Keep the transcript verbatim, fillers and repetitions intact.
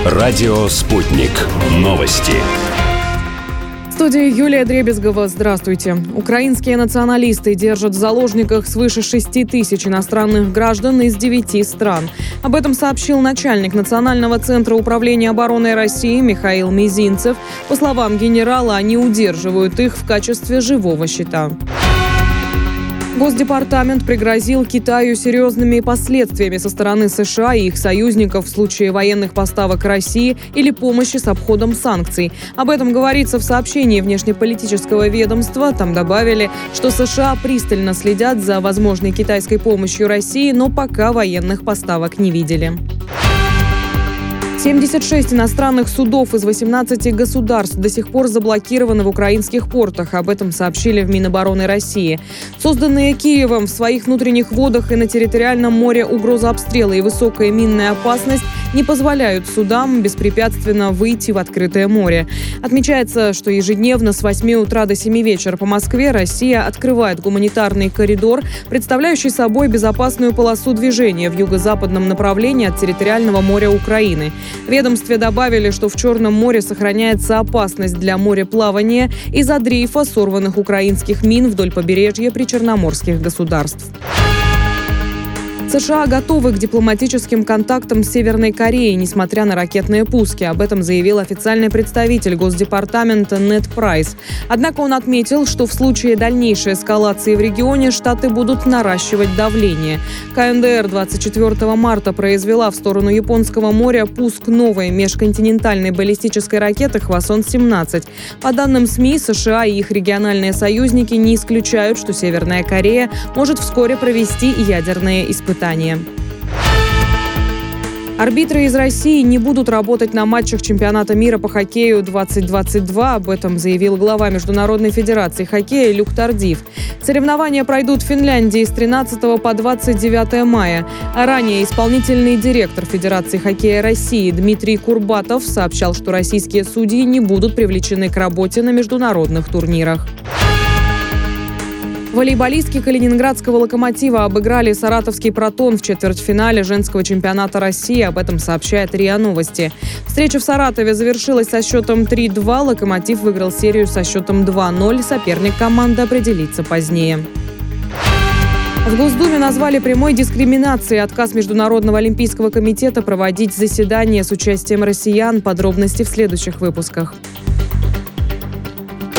Радио «Спутник». Новости. В студии Юлия Дребезгова. Здравствуйте. Украинские националисты держат в заложниках свыше шести тысяч иностранных граждан из девяти стран. Об этом сообщил начальник Национального центра управления обороной России Михаил Мизинцев. По словам генерала, они удерживают их в качестве живого щита. Госдепартамент пригрозил Китаю серьезными последствиями со стороны США и их союзников в случае военных поставок России или помощи с обходом санкций. Об этом говорится в сообщении внешнеполитического ведомства. Там добавили, что США пристально следят за возможной китайской помощью России, но пока военных поставок не видели. семьдесят шесть иностранных судов из восемнадцати государств до сих пор заблокированы в украинских портах. Об этом сообщили в Минобороны России. Созданные Киевом в своих внутренних водах и на территориальном море угроза обстрела и высокая минная опасность не позволяют судам беспрепятственно выйти в открытое море. Отмечается, что ежедневно с восьми утра до семи вечера по Москве Россия открывает гуманитарный коридор, представляющий собой безопасную полосу движения в юго-западном направлении от территориального моря Украины. В ведомстве добавили, что в Черном море сохраняется опасность для мореплавания из-за дрейфа сорванных украинских мин вдоль побережья причерноморских государств. США готовы к дипломатическим контактам с Северной Кореей, несмотря на ракетные пуски. Об этом заявил официальный представитель Госдепартамента Нед Прайс. Однако он отметил, что в случае дальнейшей эскалации в регионе Штаты будут наращивать давление. КНДР двадцать четвёртого марта произвела в сторону Японского моря пуск новой межконтинентальной баллистической ракеты «Хвасон семнадцать». По данным СМИ, США и их региональные союзники не исключают, что Северная Корея может вскоре провести ядерные испытания. Арбитры из России не будут работать на матчах чемпионата мира по хоккею двадцать двадцать два. Об этом заявил глава Международной федерации хоккея Люк Тардив. Соревнования пройдут в Финляндии с тринадцатого по двадцать девятое мая. А ранее исполнительный директор Федерации хоккея России Дмитрий Курбатов сообщал, что российские судьи не будут привлечены к работе на международных турнирах. Волейболистки калининградского «Локомотива» обыграли саратовский «Протон» в четвертьфинале женского чемпионата России. Об этом сообщает РИА Новости. Встреча в Саратове завершилась со счетом три-два. «Локомотив» выиграл серию со счетом два-ноль. Соперник команды определится позднее. В Госдуме назвали прямой дискриминацией отказ Международного олимпийского комитета проводить заседания с участием россиян. Подробности в следующих выпусках.